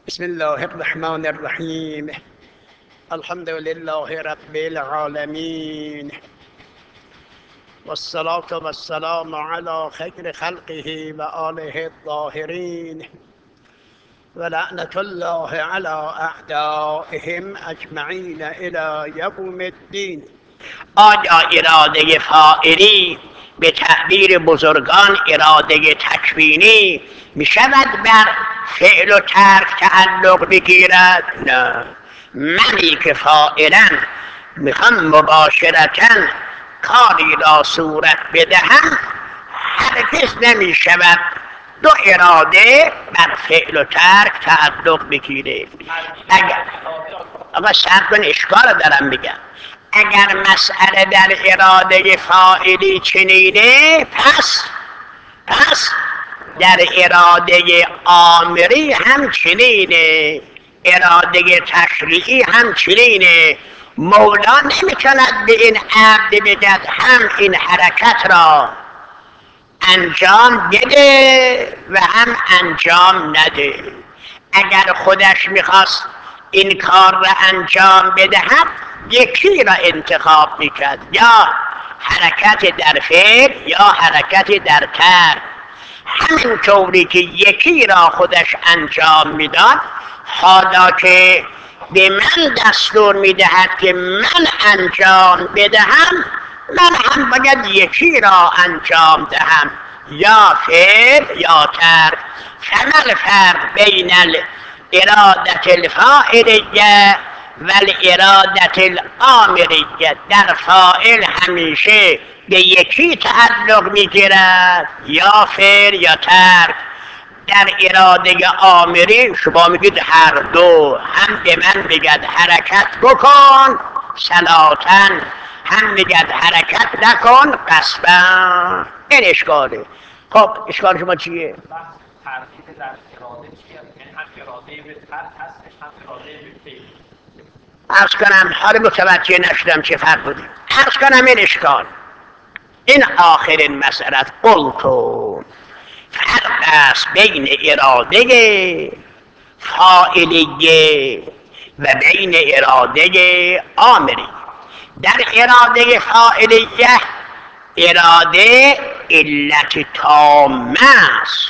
بسم الله الرحمن الرحیم. الحمد لله رب العالمین والصلاة والسلام على خیر خلقه و آله الطاهرین و لعنت الله على اعدائهم اجمعین الی یوم الدین. آیا اراده فاعلی به تعبیر بزرگان اراده تکوینی می شود بر فعل و ترک تعلق بگیرد؟ نه. منی که فاعلا میخوام مباشرتا کاری را صورت بدهم هرگز نمی شود دو اراده بر فعل و ترک تعلق بگیره. اگر آقا صبر کن، اشکال دارم میگم. اگر مسئله در اراده فاعلی چنینه، پس در اراده آمری هم چنینه، اراده تشریعی هم چنینه. مولا نمیتواند به این عبد بگد هم این حرکت را انجام بده و هم انجام نده. اگر خودش میخواست این کار را انجام بدهد یکی را انتخاب میکرد، یا حرکت در فعل یا حرکت در ترک. همین طوری که یکی را خودش انجام میداد، حالا که به من دستور میدهد که من انجام بدهم، من هم باید یکی را انجام دهم، یا فعل یا ترک. فما الفرق بین الارادة الفاعلیه و الارادة الآمریه؟ در فاعل همیشه به یکی تعلق میگیرد، یا فعل یا ترک. در اراده آمری شما میگید هر دو، هم به من بگد حرکت بکن صلاتن، هم میگد حرکت نکن قصبا. این اشکاله. خب اشکال شما چیه؟ ترکیب در اراده چیه؟ هم اراده به ترک هستش، هم اراده به فعل. عرض کنم حال متوجه نشدم چه فرق بودیم. عرض کنم این اشکال، این آخرین مسئله قلتو فرق است بین اراده فاعلیه و بین اراده آمری. در اراده فاعلیه اراده علت تامه است،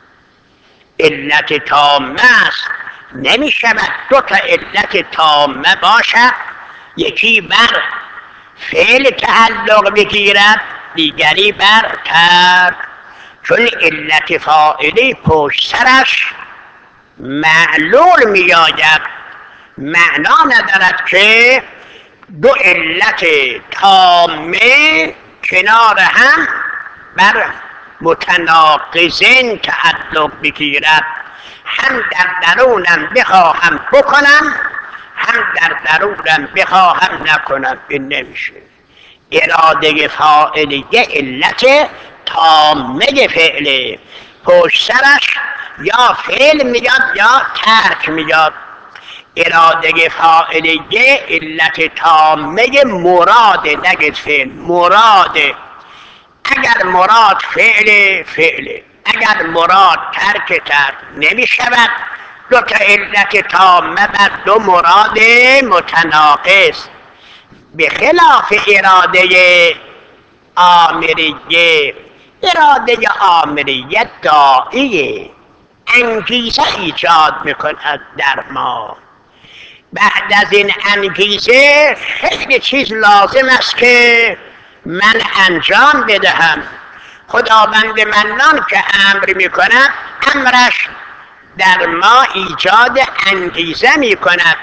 علت تامه است. نمی شود دو تا علت تامه باشد، یکی بر فعل تعلق بگیرد دیگری بر ترک. چون علت فاعلی پشت سرش معلول می آید، معنا ندارد که دو علت تامه کنار هم بر متناقضین تعلق بگیرد. هم در درونم بخواهم بکنم، هم در درونم بخواهم نکنم. این نمیشه. اراده فاعلیه علت تامه فعله، پشت سرش یا فعل میاد یا ترک میاد. اراده فاعلیه علت تامه مراده، نگید فعل، مراده. اگر مراد فعله، اگر مراد ترک نمی شود دو تا علت تامه بر دو مراد متناقض. به خلاف اراده آمریه، اراده آمریه داعیه، انگیزه ایجاد میکند در ما. بعد از این انگیزه خیلی چیز لازم است که من انجام بدهم. خداوند منان که امر میکند، امرش در ما ایجاد انگیزه میکند.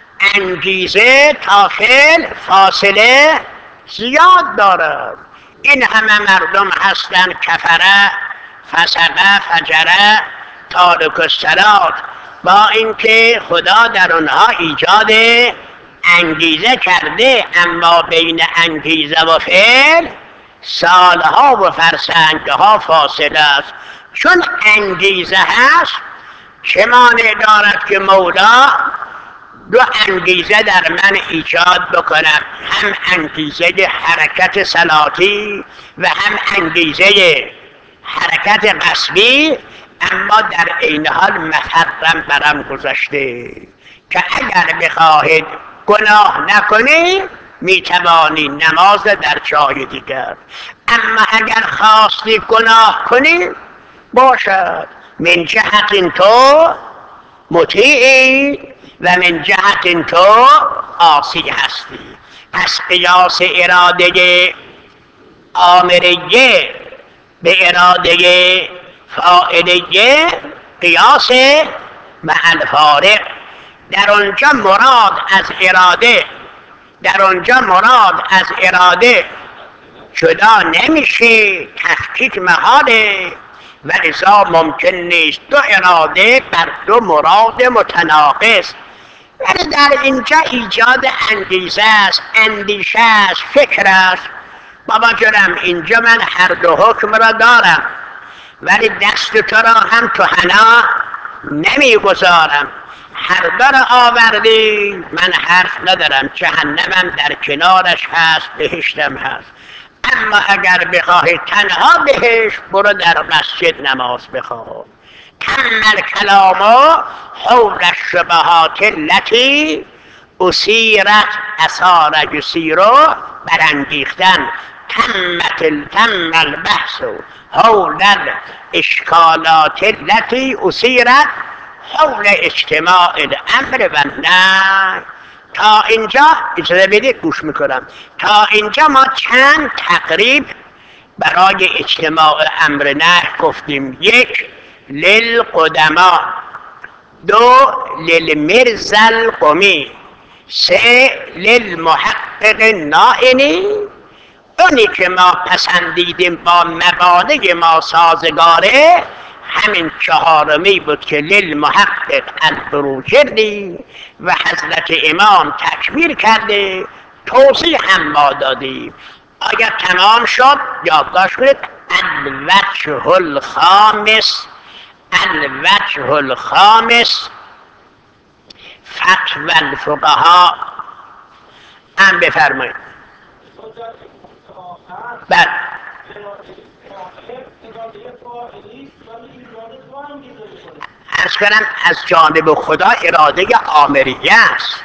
انگیزه تا فعل فاصله زیاد دارد. این همه مردم هستند کفره، فسقه، فجره، تارک الصلات، با اینکه خدا در آنها ایجاد انگیزه کرده، اما بین انگیزه و فعل سالها و فرسنگها فاصله است. چون انگیزه هست چه مانع دارد که مولا دو انگیزه در من ایجاد بکند، هم انگیزه حرکت صلاتی و هم انگیزه حرکت قصبی. اما در عین حال مفرم برم گذاشته که اگر بخواهید گناه نکنی میتوانی نماز در جای دیگر، اما اگر خواستی گناه کنی باشد من جهت تو مطیعی و من جهت تو عاصی هستی. پس قیاس اراده آمریه به اراده فاعلیه قیاس مع الفارق. در آنجا مراد از اراده جدا نمیشه، تفکیک محاله و لذا ممکن نیست دو اراده بر دو مراد متناقض. ولی در اینجا ایجاد انگیزه است، اندیشه است، فکر است. بابا جانم اینجا من هر دو حکم را دارم ولی دست تو را هم تو حنا نمیگذارم، هر دو را آوردی من حرف ندارم، جهنمم در کنارش هست، بهشتم هست. اما اگر بخواهی تنها بهشت برو در مسجد نماز بخوان. تم الکلام حول الشبهات التي اسیرت اثار یسیرو برانگیختن. تم البحث حول الاشکالات التي اسیرت حول اجتماع الامر و النهی. تا اینجا اجازه بدید گوش میکنم. تا اینجا ما چند تقریب برای اجتماع امر نهی گفتیم. یک، للقدما، دو للمرز القمی، سه للمحقق النائنی. اونی که ما پسندیدیم با مبادئ ما سازگاره همین چهارمی بود که للمحقق البروجردی و حضرت امام تکبیر کرده، توضیح هم ما دادیم. اگر تمام شد یادداشت کنید الوجه الخامس فتوى الفقهاء هم بفرمایید. بله عرض کنم از جانب خدا اراده آمریه است،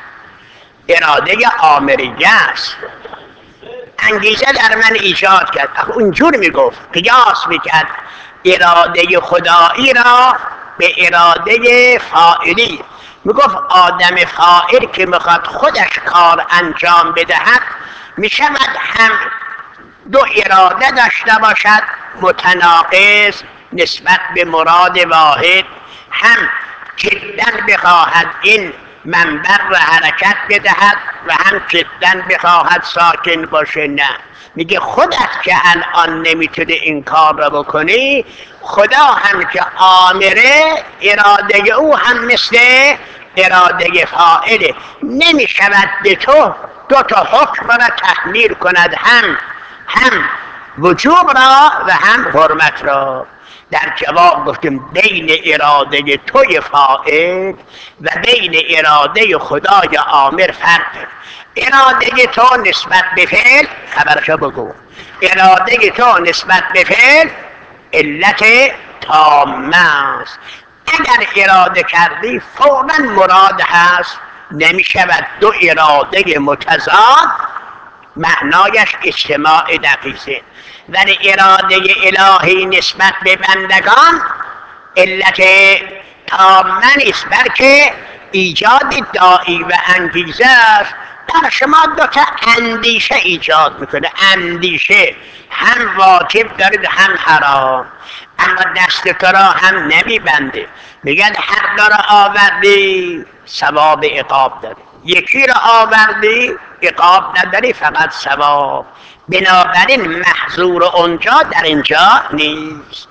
انگیزه در من ایجاد کرد. اونجور میگفت، قیاس میکرد اراده خدایی را به اراده فاعلی. میگفت آدم فاعل که میخواد خودش کار انجام بدهد میشود هم دو اراده داشته باشد متناقض نسبت به مراد واحد، هم جدا بخواهد این منبر را حرکت بدهد و هم جدا بخواهد ساکن باشه. نه، میگه خودت که الان نمیتونه این کار را بکنی، خدا هم که آمره اراده او هم مثل اراده فاعله، نمیشود به تو دو تا حکم را تحمیل کند، هم وجوب را و هم حرمت را. در جواب گفتیم بین اراده توی فاعل و بین اراده خدای آمر فرق. اراده تو نسبت به فعل خبرشو بگو، اراده تو نسبت به فعل علت تامه است. اگر اراده کردی فوراً مراد هست، نمی شود دو اراده متضاد معنایش اجتماع دقیقه. ولی اراده الهی نسبت به بندگان علت تامه نیست، بلکه ایجاد داعی و انگیزه است. در شما دو تا اندیشه ایجاد میکنه، اندیشه هم واجب دارید هم حرام، اما دست تو را هم نمیبنده. میگن هر دو را آوردی ثواب عقاب داری، یکی را آوردی عقاب نداری فقط ثواب. بنابراین محظور اونجا در اینجا نیست.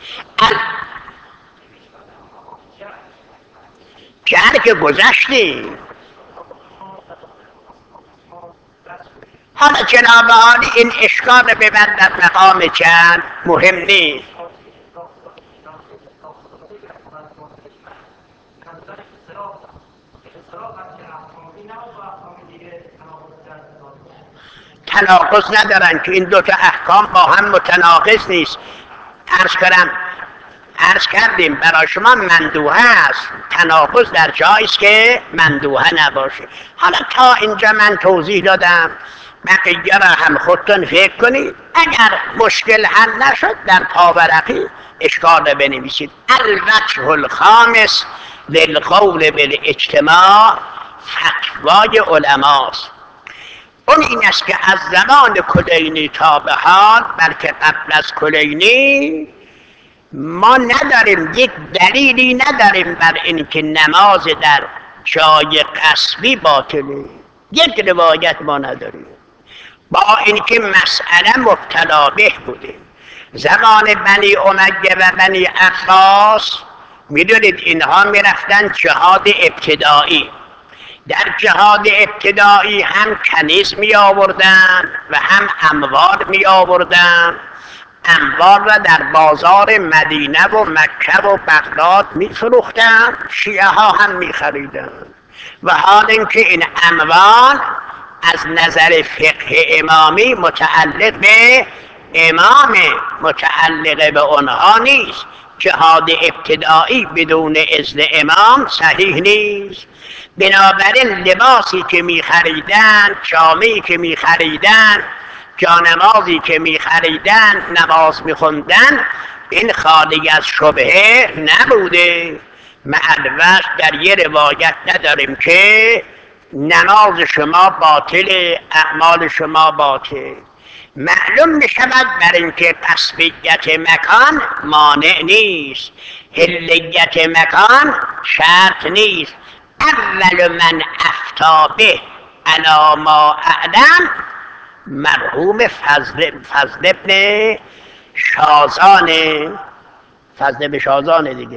جهل که گذشتی. حالا جناب عالی این اشکال رو ببند در مقام جهل، مهم نیست. تناقض ندارن که این دوتا احکام با هم متناقض نیست. عرض کنم عرض کردیم برای شما مندوحه است، تناقض در جایی است که مندوحه نباشه. حالا تا اینجا من توضیح دادم، بقیه را هم خودتون فکر کنید. اگر مشکل حل نشد در پاورقی اشکال را بنویسید. الوجه الخامس للقول بالاجتماع فتوای علماست. اون این است که از زمان کلینی تا به حال، بلکه قبل از کلینی، ما نداریم، یک دلیلی نداریم بر اینکه نماز در جای قصبی باطله. یک روایت ما نداریم، با اینکه مسئله مبتلا به بوده. زمان بنی امیه و بنی عباس میدونید اینها میرفتن جهاد ابتدایی. در جهاد ابتدایی هم کنیز می آوردن و هم اموال می آوردن. اموال را در بازار مدینه و مکه و بغداد می فروختن، شیعه ها هم می خریدن. و حال اینکه این اموال از نظر فقه امامی متعلق به امام، متعلق به آنها نیست. جهاد ابتدایی بدون اذن امام صحیح نیست. بنابراین لباسی که می خریدن، جامه‌ای که می خریدن، جانمازی که می خریدن، نماز می خوندن، این خالی از شبهه نبوده. معلوش در یه روایت نداریم که نماز شما باطل، اعمال شما باطل. معلوم می شود بر اینکه قصبیت مکان مانع نیست، حلیت مکان شرط نیست. اول من افتا به علی ما اعلم مرحوم فضل ابن شازانه، فضل ابن شازانه دیگه،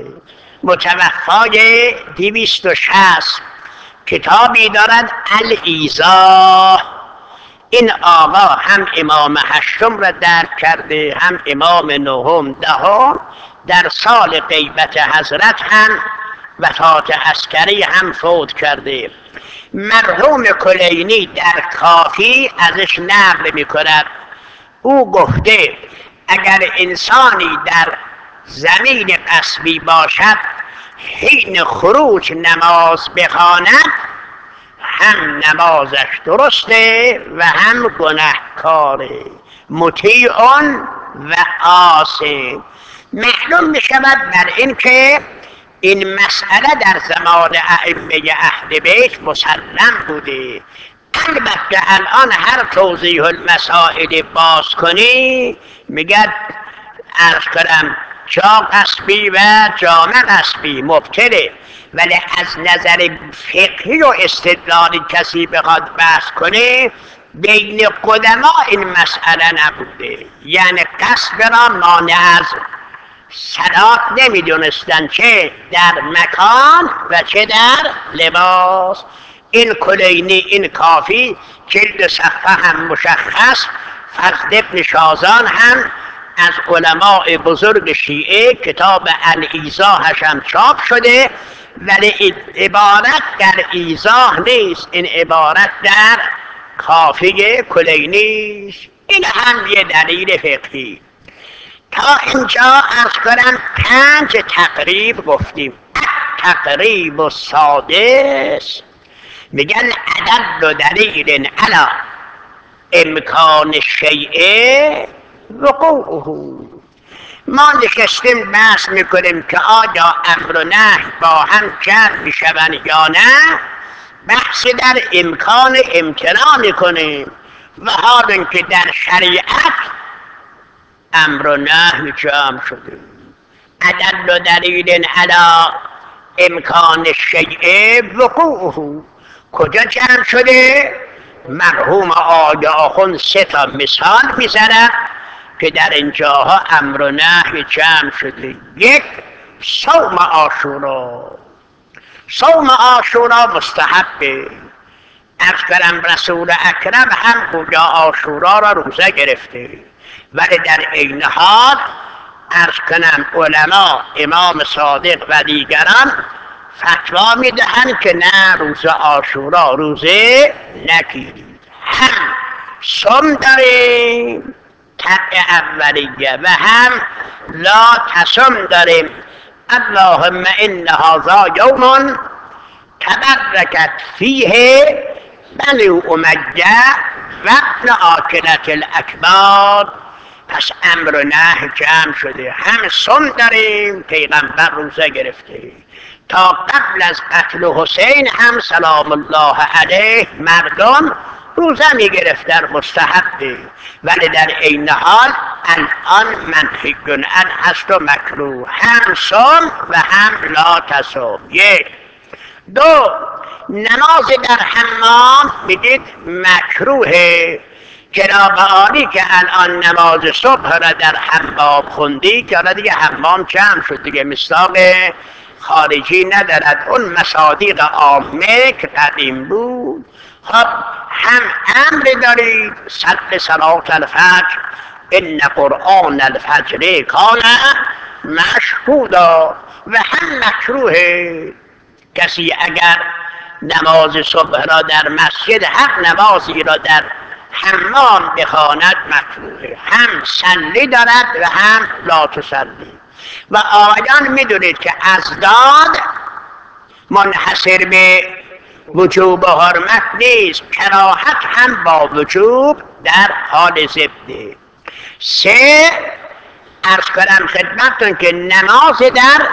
متوفای 260، کتابی دارد الایضاح. این آقا هم امام هشتم را درک کرده، هم امام نهم دهم. در سال غیبت حضرت هم وفات عسکری هم فوت کرده. مرحوم کلینی در کافی ازش نقل می کند. او گفته اگر انسانی در زمین قصبی باشد، حین خروج نماز بخواند، هم نمازش درسته و هم گناهکاره، مطیع و عاصی. معلوم می شود بر این که این مسئله در زمان ائمه اهل بیت مسلم بوده. البته الان هر توضیح المسائل باز کنی میگد عرض کنم جا قصبی و جامه قصبی مبتله، ولی از نظر فقهی و استدلالی کسی بخواد بحث کنه، بین قدما این مسئله نبوده. یعنی قصب را مانع از صلات نمیدونستن، چه در مکان و چه در لباس. این کلینی، این کافی، جلد صفحه هم مشخص. فضل ابن شازان هم از علماء بزرگ شیعه، کتاب الایضاحش هم چاپ شده، ولی این عبارت در ایضاح نیست، این عبارت در کافی کلینی است. این هم یه دلیل فقهی. تا اینجا عرض کنم 5 تقریب گفتیم. تقریب السادس میگن ادل دلیل علی امکان شیء وقوعه. ما نشستیم بحث میکنیم که آیا امر و نهی با هم جمع میشوند یا نه. بحث در امکان امتناع میکنیم و حال اینکه در شریعت امر و نهی جمع شده. ادل دلیل علی امکان شیء وقوعه کجا جمع شده؟ مرحوم آقای آخوند 3 مثال میزند که در اینجاها امر و نهی جمع شده. 1 صوم عاشورا. صوم عاشورا مستحبه. عرض کنم رسول اکرم هم گویا عاشورا را روزه گرفته، ولی در عین حال عرض کنم علما، امام صادق و دیگران فتوا میدهند که نه، روزه عاشورا روزه نگیرید. هم صوم داریم، شرع اولیه و هم لا تصم داریم. اللهم ان هذا یوم تبرکت فیه بنو امیه و ابن آکلة الاکباد. پس امر و نهی جمع شده. هم صوم داریم، پیغمبر روزه گرفته. تا قبل از قتل حسین هم سلام الله علیه مردم روزه می گرفتن، مستحبه، ولی در این حال الان منهی عنه هست و مکروه. هم صوم و هم لا تصوم. یک. دو، نماز در حمام بگید مکروهه. جناب عالی که الان نماز صبح را در حمام خوندی که حالا دیگه حمام جمع شد دیگه، مصداق خارجی ندارد، اون مصادیق عامه که قدیم بود. خب هم امر دارید صل صلات الفجر ان قرآن الفجر کان مشهودا، و هم مکروهه. کسی اگر نماز صبح را در مسجد هر نمازی را در حمام بخواند مکروهه. هم صلی دارد و هم لا تصلی. و آقایان میدونید که اضداد منحصر به وجوب و حرمت نیست، کراهت هم با وجوب در حال ضده. سه، عرض کنم خدمتتون که نماز در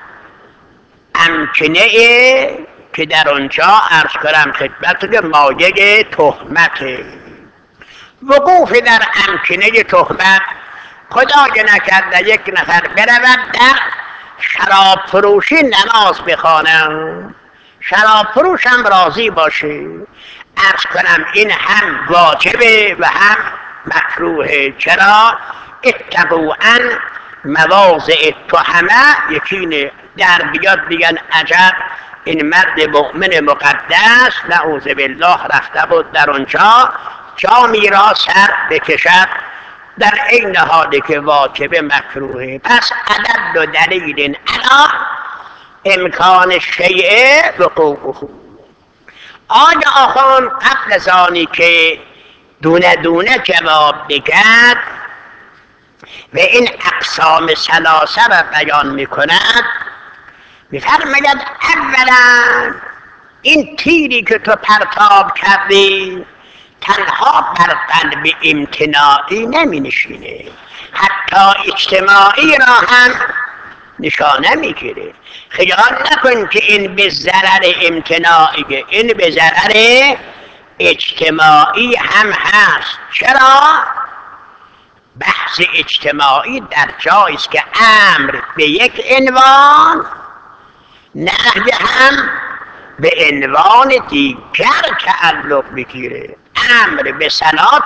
امکنه که در اونجا عرض کنم خدمتتون که مایه تهمته. وقوف در امکنه تهمت، خدای نکرده یک نفر برود در شراب فروشی نماز بخوانم، شراب فروش هم راضی باشه، عرض کنم این هم واجبه و هم مکروهه. چرا؟ اتقوا ان مواضع التهمه. یکی در بیاد بگن عجب این مرد مؤمن مقدس نعوذ بالله رفته بود در اونجا جامی را سر بکشد، در این حالی که واجب مکروهه. پس عدد و دلیل علا امکان شیء وقوعه. آیا آخوان قبل از آنی که دونه دونه جواب بگد و این اقسام ثلاثه را بیان میکند، میفرماید اولا این تیری که تو پرتاب کردی تنها بر قلب امتناعی نمی نشینه، حتی اجتماعی را هم نشانه میگیره. خیال نکن که این به ضرر امتناعیه، این به ضرر اجتماعی هم هست. چرا؟ بحث اجتماعی در جایی است که امر به یک عنوان، نهی هم به عنوان دیگر تعلق بگیره. امر به صلات،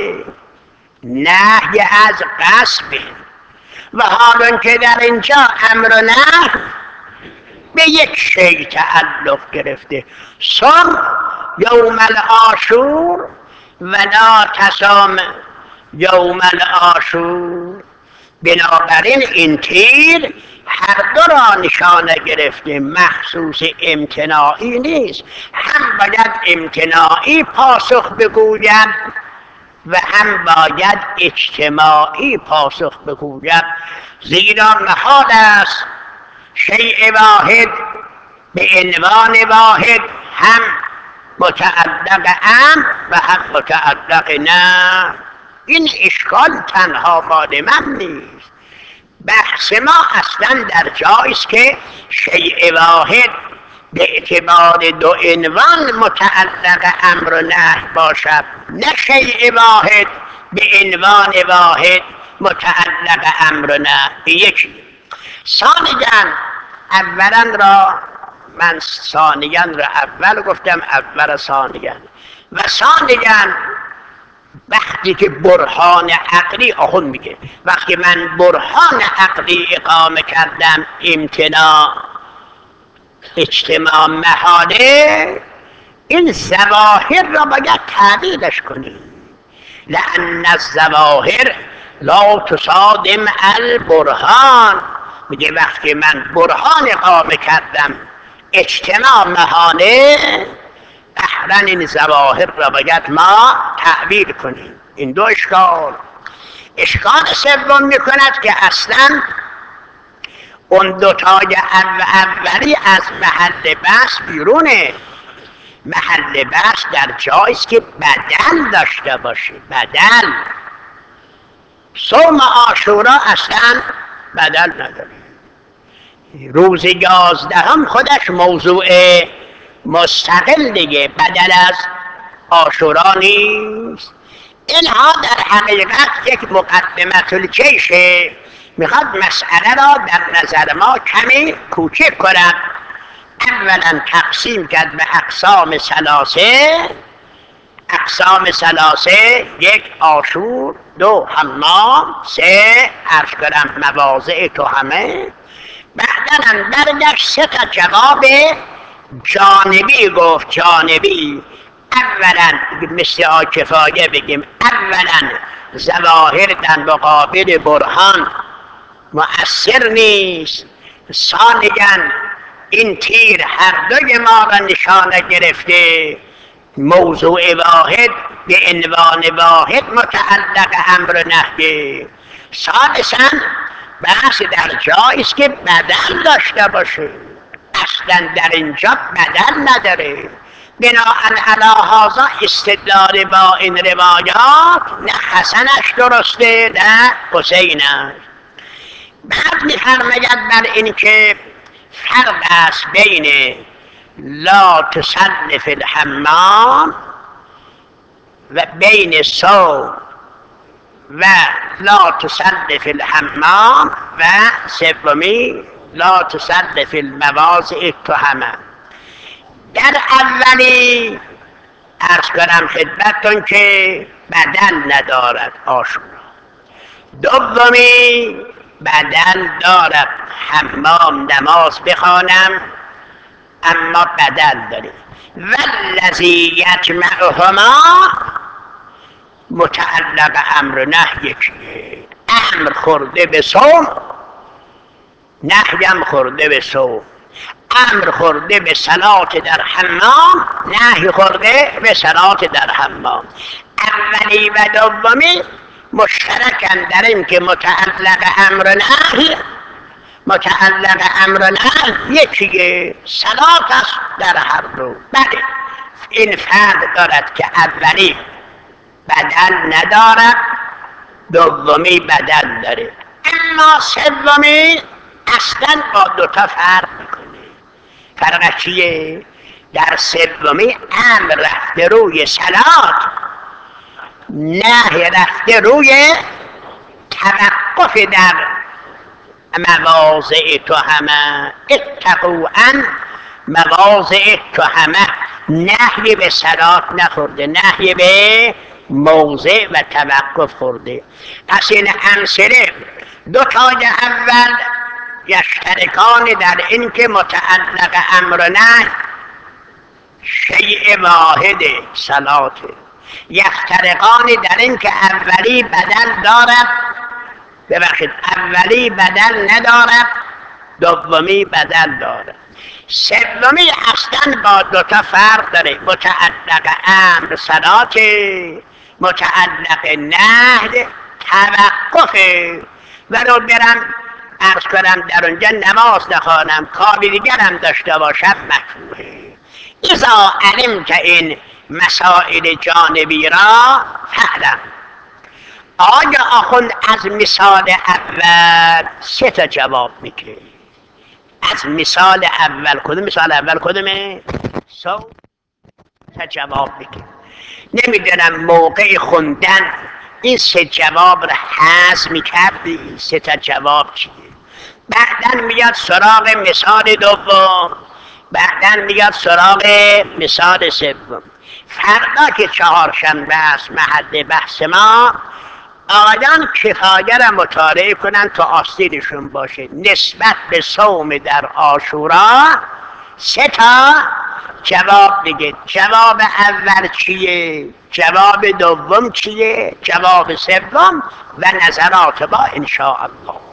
نهی از غصب. و حالا که در اینجا امر و نهی به یک شی تعلق گرفته، صم یوم العاشور و لا تصم یوم العاشور، بنابراین این تیر هر دو را نشانه گرفته، مخصوص امتناعی نیست. هم باید امتناعی پاسخ بگوید و هم باید اجتماعی پاسخ بگوید، زیرا محال است شیء واحد به عنوان واحد هم متعلق امر و هم متعلق نه. این اشکال تنها مال من نیست، بحث ما اصلا در جایی است که شیء واحد به اعتبار دو عنوان متعلق امر و نهی باشد، نه شیء واحد به عنوان واحد متعلق امر و نهی. یکی. ثانیاً اولا را من ثانیاً را اول گفتم، اول ثانیاً و ثانیاً وقتی که برهان عقلی آخون میگه، وقتی من برهان عقلی اقامه کردم امتناع اجتماع محاله، این ظواهر را باید تعبیرش کنیم. لأن الظواهر لا تصادم البرهان. میگه وقتی من برهان اقامه کردم اجتماع محاله، قهرن این ظواهر را باید ما تعبیر کنیم. این دو اشکال. اشکال سوم میکند که اصلا اون دوتای اولی از محل بحث بیرونه. محل بحث در جاییست که بدل داشته باشه. بدل صوم عاشورا اصلا بدل نداره. روز 11 خودش موضوع مستقل دیگه، بدل از عاشورا نیست. اینها در حقیقت یک مقدمت الجیشه، میخواد مسئله را در نظر ما کمی کوچک کند. اولا تقسیم کرد به اقسام ثلاثه. اقسام ثلاثه: 1 عاشور، 2 حمام، 3 عرض کنم مواضع تهمه. بعدا برگشت 3 تا جواب جانبی گفت. جانبی اولا مثل کفایه بگیم، اولا ظواهر در مقابل برهان مؤثر نیست. ثانیا این تیر هر دوی ما را نشانه گرفته، موضوع واحد به عنوان واحد متعلق امر نهی. ثالثا بحث در جاییست که بدل داشته باشه، اصلا در اینجا بدل نداره. بناهن علی هذا استدلال با این روایات نه حسنش درسته نه حسین است. بعد می‌فرماید بر این که فرق است بین لا تصل فی الحمام و بین صوم و لا تصل فی الحمام و سومی لا تصل فی المواضع التهمه. در اولی عرض کنم خدمتتون که بدل ندارد عاشورا. دومی بدل دارد، حمام نماز بخوانم اما بدل داره. والذی یجمعهما متعلق امر نهی، امر خورده به صوم، نهیم خورده به صوم. امر خورده به صلات در حمام، نهی خورده به صلات در حمام. اولی و دومی مشترکن در این که متعلق امر نهی، متعلق امر نهی یکیه، صلات است در هر دو. بله این فرق دارد که اولی بدل ندارد، دومی بدل داره. اما سومی اصلا با دوتا فرق میکنه. فرق چیه؟ در سومی امر رفته روی صلات، نهی رفته روی توقف در مواضع تهمه. اتقوا ان مواضع تهمه، نهی به صلات نخورده، نهی به موضع و توقف خورده. پس این امثله دوتای اول یشترکان در این که متعلق امر نهی شیء واحد صلاته، یفترقان در این که اولی بدل دارد، ببخشید اولی بدل ندارد، دومی بدل دارد. سومی اصلا با دوتا فرق داره، متعلق امر صلات، متعلق نهی توقف. ولو برم عرض کنم در اونجا نماز نخوانم، کاری دیگرم داشته باشد مکروهه. اذا علم که این مسائل جانبی را فعلم. آیا آخوند از مثال اول 3 تا جواب میگه؟ از مثال اول کدوم؟ مثال اول کدومه؟ 3 تا جواب میگه. نمیدونم موقع خوندن این 3 جواب را حذف میکردی، 3 تا جواب چیه؟ بعدن میاد سراغ مثال دوم، بعدن میاد سراغ مثال سوم. فردا که چهارشنبه است محل بحث ما، آیان کفایه را مطالعه کنن تا آستینشون باشه. نسبت به صوم در عاشورا 3 تا جواب دیگه. جواب اول چیه؟ جواب دوم چیه؟ جواب سوم و نظرات ما انشاءالله.